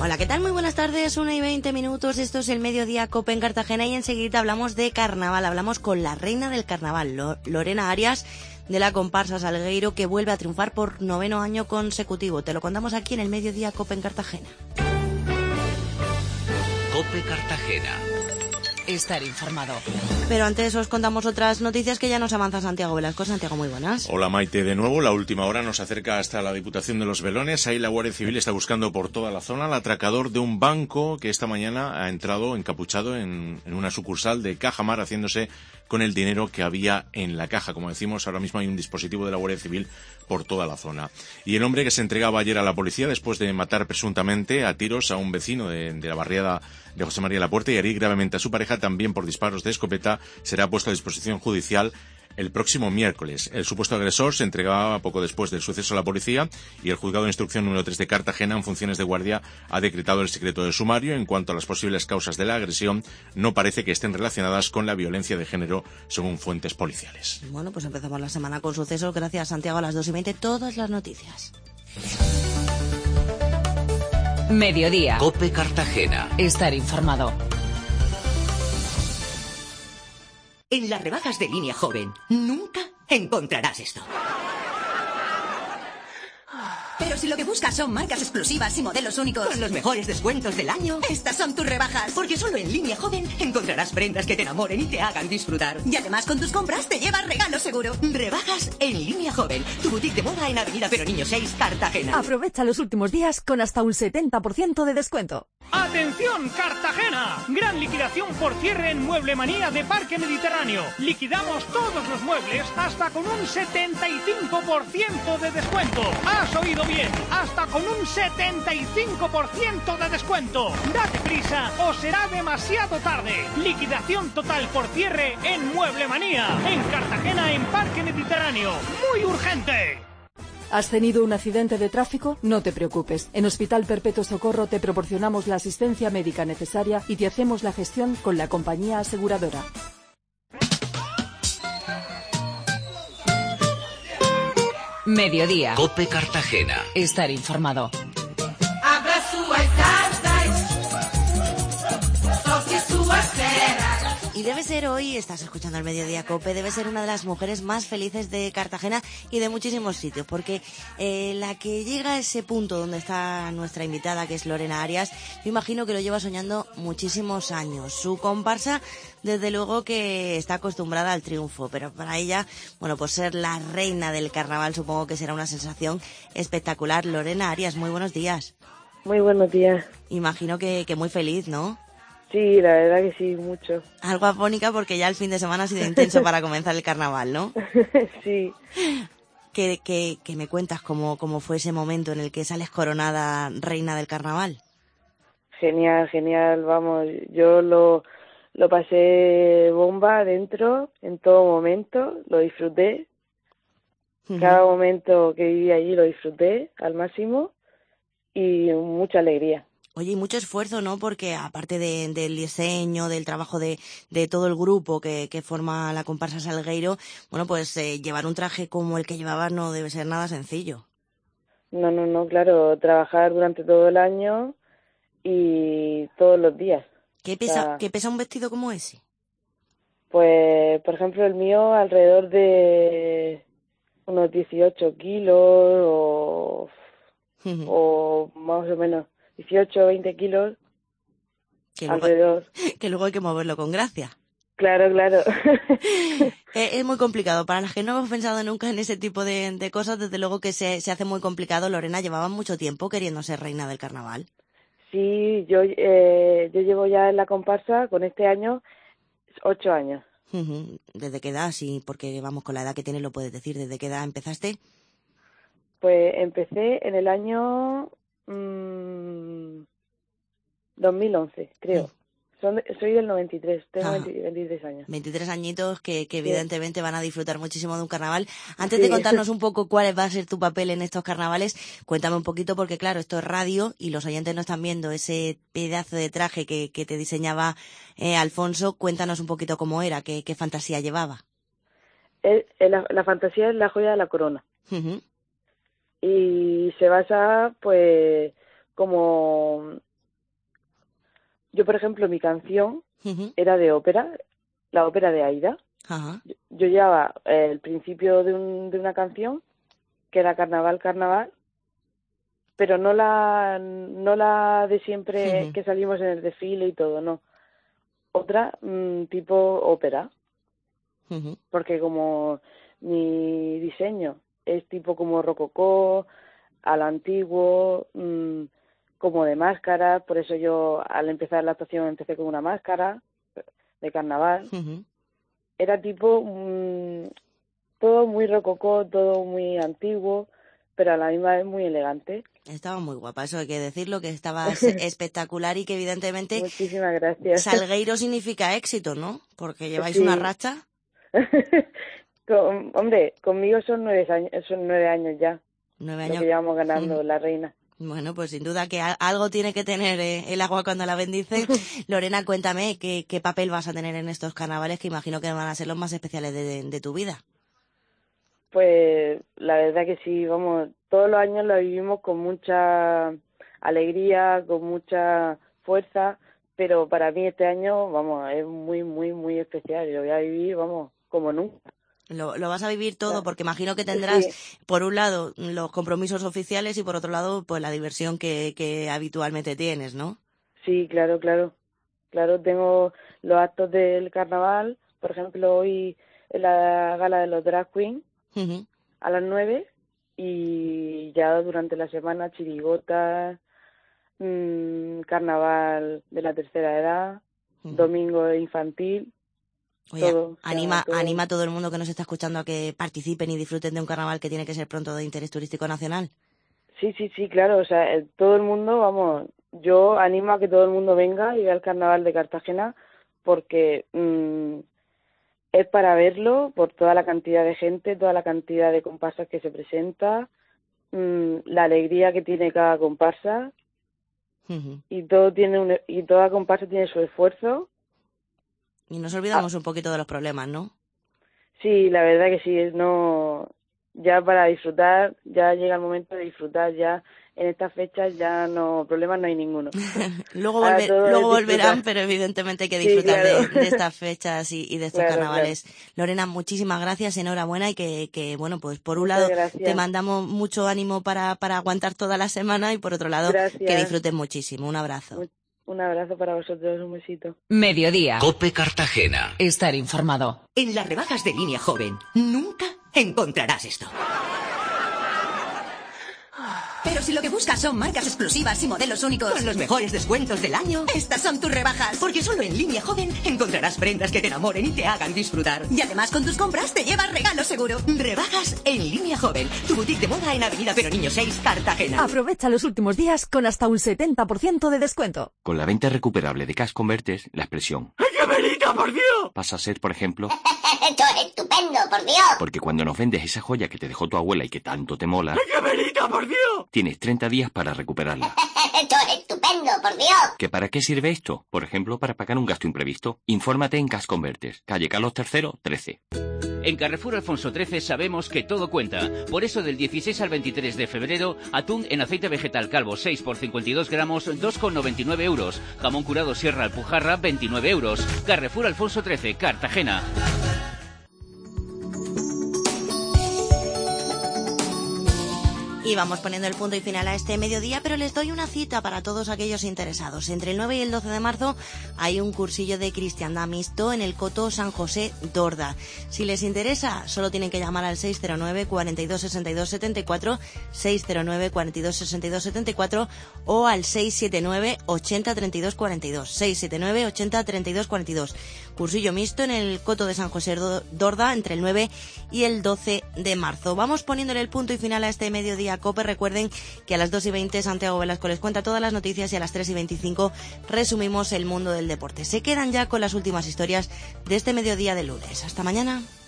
Hola, ¿qué tal? Muy buenas tardes, 1:20. Esto es el Mediodía Cope en Cartagena y enseguida hablamos de carnaval. Hablamos con la reina del carnaval, Lorena Arias, de la comparsa Salgueiro, que vuelve a triunfar por 9º año consecutivo. Te lo contamos aquí en el Mediodía Cope en Cartagena. Cope Cartagena. Estar informado. Pero antes os contamos otras noticias que ya nos avanza Santiago Velasco. Santiago, muy buenas. Hola Maite, de nuevo la última hora nos acerca hasta la Diputación de los Belones. Ahí la Guardia Civil está buscando por toda la zona al atracador de un banco que esta mañana ha entrado encapuchado en una sucursal de Cajamar, haciéndose con el dinero que había en la caja. Como decimos, ahora mismo hay un dispositivo de la Guardia Civil por toda la zona. Y el hombre que se entregaba ayer a la policía después de matar presuntamente a tiros a un vecino de la barriada de José María Lapuerta y herir gravemente a su pareja también por disparos de escopeta, será puesto a disposición judicial el próximo miércoles. El supuesto agresor se entregaba poco después del suceso a la policía y el juzgado de instrucción número 3 de Cartagena, en funciones de guardia, ha decretado el secreto de sumario. En cuanto a las posibles causas de la agresión, no parece que estén relacionadas con la violencia de género, según fuentes policiales. Bueno, pues empezamos la semana con sucesos. Gracias, Santiago. A las 2:20, todas las noticias. Mediodía. Cope Cartagena. Estar informado. En las rebajas de Línea Joven nunca encontrarás esto. Pero si lo que buscas son marcas exclusivas y modelos únicos con los mejores descuentos del año, estas son tus rebajas. Porque solo en Línea Joven encontrarás prendas que te enamoren y te hagan disfrutar. Y además con tus compras te llevas regalo seguro. Rebajas en Línea Joven, tu boutique de moda en Avenida Peroniño 6, Cartagena. Aprovecha los últimos días con hasta un 70% de descuento. ¡Atención, Cartagena! Gran liquidación por cierre en Mueble Manía de Parque Mediterráneo. Liquidamos todos los muebles hasta con un 75% de descuento. ¿Has oído bien? Hasta con un 75% de descuento. Date prisa o será demasiado tarde. Liquidación total por cierre en Mueble Manía, en Cartagena, en Parque Mediterráneo. ¡Muy urgente! ¿Has tenido un accidente de tráfico? No te preocupes. En Hospital Perpetuo Socorro te proporcionamos la asistencia médica necesaria y te hacemos la gestión con la compañía aseguradora. Mediodía. Cope Cartagena. Estar informado. Y debe ser hoy, estás escuchando el Mediodía Cope, debe ser una de las mujeres más felices de Cartagena y de muchísimos sitios, porque la que llega a ese punto donde está nuestra invitada, que es Lorena Arias, yo imagino que lo lleva soñando muchísimos años. Su comparsa, desde luego que está acostumbrada al triunfo, pero para ella, bueno, pues ser la reina del carnaval supongo que será una sensación espectacular. Lorena Arias, muy buenos días. Muy buenos días. Imagino que muy feliz, ¿no? Sí, la verdad que sí, mucho. Algo afónica porque ya el fin de semana ha sido intenso para comenzar el carnaval, ¿no? Sí. ¿Qué me cuentas cómo fue ese momento en el que sales coronada reina del carnaval? Genial, genial, vamos, yo lo pasé bomba dentro, en todo momento, lo disfruté. Cada momento que viví allí lo disfruté al máximo y mucha alegría. Oye, y mucho esfuerzo, ¿no? Porque aparte del diseño, del trabajo de todo el grupo que forma la comparsa Salgueiro, bueno, pues llevar un traje como el que llevabas no debe ser nada sencillo. No, claro, trabajar durante todo el año y todos los días. ¿Qué pesa un vestido como ese? Pues, por ejemplo, el mío alrededor de unos 18 kilos o más o menos. 18 o 20 kilos alrededor. Que luego hay que moverlo con gracia. Claro. Es muy complicado. Para las que no hemos pensado nunca en ese tipo de cosas, desde luego que se hace muy complicado. Lorena, llevaba mucho tiempo queriendo ser reina del carnaval. Sí, yo llevo ya en la comparsa con este año 8 años. ¿Desde qué edad? Sí, porque vamos, con la edad que tienes lo puedes decir. ¿Desde qué edad empezaste? Pues empecé en el año 2011, creo. Soy del 93, tengo 23 años. 23 añitos que evidentemente van a disfrutar muchísimo de un carnaval. Antes de contarnos un poco cuál va a ser tu papel en estos carnavales, cuéntame un poquito, porque claro, esto es radio y los oyentes no están viendo ese pedazo de traje que te diseñaba Alfonso. Cuéntanos un poquito cómo era, qué fantasía llevaba. La fantasía es la joya de la corona. Y se basa, pues, como Yo, por ejemplo, mi canción Ujú. era de ópera, la ópera de Aida. Ajá. Yo llevaba el principio de una canción, que era Carnaval, Carnaval, pero no la de siempre Ujú. que salimos en el desfile y todo, no. Otra tipo ópera, Ujú. porque como mi diseño es tipo como rococó, a lo antiguo, como de máscara, por eso yo al empezar la actuación empecé con una máscara de carnaval. Ujú. Era tipo todo muy rococó, todo muy antiguo, pero a la misma vez muy elegante. Estaba muy guapa, eso hay que decirlo, que estabas espectacular y que evidentemente Muchísimas gracias. Salgueiro significa éxito, ¿no? Porque lleváis Sí. una racha. Hombre, conmigo son 9 años ya, 9 lo años. que llevamos ganando la reina. Bueno, pues sin duda que algo tiene que tener el agua cuando la bendice. Lorena, cuéntame qué papel vas a tener en estos carnavales, que imagino que van a ser los más especiales de tu vida. Pues la verdad que sí, vamos, todos los años lo vivimos con mucha alegría, con mucha fuerza, pero para mí este año, vamos, es muy, muy, muy especial y lo voy a vivir, vamos, como nunca. Lo vas a vivir todo, Claro. porque imagino que tendrás, Sí. por un lado, los compromisos oficiales y por otro lado, pues la diversión que habitualmente tienes, ¿no? Sí, claro, claro. Claro, tengo los actos del carnaval, por ejemplo, hoy en la gala de los drag queens Ujú. a las 9 y ya durante la semana chirigotas, carnaval de la tercera edad, Ujú. domingo infantil, Oye, todo. O sea, anima todo. a todo el mundo que nos está escuchando a que participen y disfruten de un carnaval que tiene que ser pronto de interés turístico nacional. Sí, sí, sí, claro, o sea, todo el mundo, vamos, yo animo a que todo el mundo venga y vea el carnaval de Cartagena porque es para verlo por toda la cantidad de gente, toda la cantidad de comparsas que se presenta, la alegría que tiene cada comparsa Ujú. y todo y toda comparsa tiene su esfuerzo. Y nos olvidamos un poquito de los problemas, ¿no? Sí, la verdad que sí, ya para disfrutar, ya llega el momento de disfrutar, ya en estas fechas ya problemas no hay ninguno. Luego Ahora todo luego es disfrutar. volverán, pero evidentemente hay que Sí, disfrutar claro. de estas fechas y de estos Claro, carnavales. Lorena, muchísimas gracias, enhorabuena y que bueno, pues por un Muchas lado gracias. te mandamos mucho ánimo para aguantar toda la semana y por otro lado Gracias. que disfrutes muchísimo. Un abrazo. Un abrazo para vosotros, un besito. Mediodía. Cope Cartagena. Estar informado. En las rebajas de Línea Joven nunca encontrarás esto. Pero si lo que buscas son marcas exclusivas y modelos únicos con los mejores descuentos del año, estas son tus rebajas. Porque solo en Línea Joven encontrarás prendas que te enamoren y te hagan disfrutar. Y además con tus compras te llevas regalo seguro. Rebajas en Línea Joven, tu boutique de moda en Avenida Peroniño 6, Cartagena. Aprovecha los últimos días con hasta un 70% de descuento. Con la venta recuperable de Cash Converters, la expresión ¡Ay, qué velita, por Dios! pasa a ser, por ejemplo, ¡Esto es estupendo, por Dios! porque cuando nos vendes esa joya que te dejó tu abuela y que tanto te mola, ¡Ay, qué velita, por Dios! tienes 30 días para recuperarla. ¡Esto es estupendo, por Dios! ¿Que para qué sirve esto? Por ejemplo, para pagar un gasto imprevisto. Infórmate en Cash Converters, calle Carlos III, 13. En Carrefour Alfonso XIII sabemos que todo cuenta. Por eso del 16 al 23 de febrero, atún en aceite vegetal calvo 6 por 52 gramos, 2,99 euros. Jamón curado Sierra Alpujarra, 29 euros. Carrefour Alfonso XIII, Cartagena. Y vamos poniendo el punto y final a este mediodía, pero les doy una cita para todos aquellos interesados. Entre el 9 y el 12 de marzo hay un cursillo de cristiandad mixto en el Coto San José Dorda. Si les interesa, solo tienen que llamar al 609 42 62 74, 609 42 62 74 o al 679 80 32 42, 679 80 32 42. Cursillo mixto en el Coto de San José Dorda entre el 9 y el 12 de marzo. Vamos poniéndole el punto y final a este mediodía COPE. Recuerden que a las 2:20 Santiago Velasco les cuenta todas las noticias y a las 3:25 resumimos el mundo del deporte. Se quedan ya con las últimas historias de este mediodía de lunes. Hasta mañana.